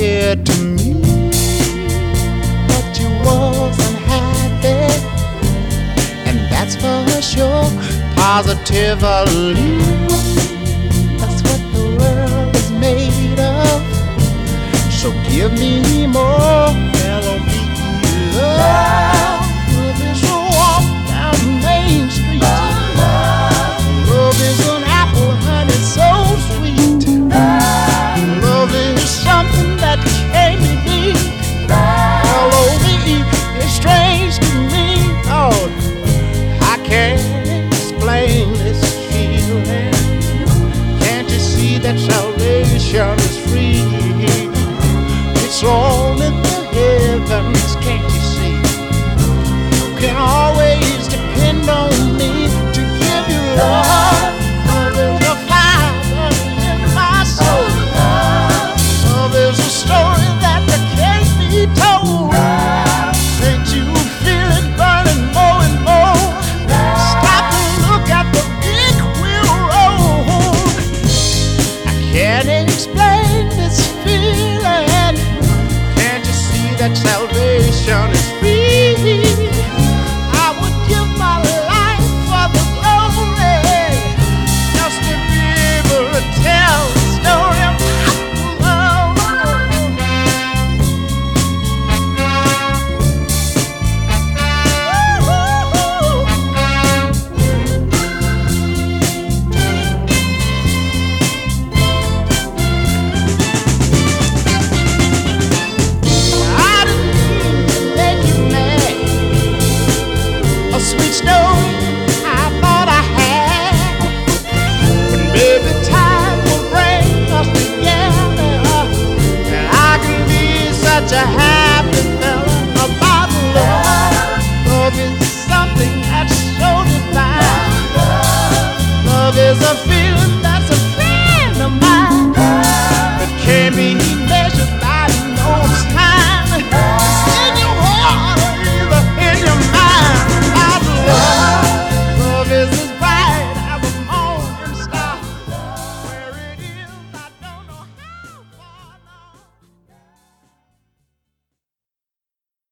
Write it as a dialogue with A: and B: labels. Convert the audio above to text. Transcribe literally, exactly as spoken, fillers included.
A: appeared to me that you wasn't happy, and that's for sure, positively. That's what the world is made of. So give me more L O V E love. Love is a walk down Main Street. Love is an apple, honey, so sweet. Love is something that can't be beat. L O V E is strange to me. Oh, I can't explain this feeling. Can't you see that salvation is free?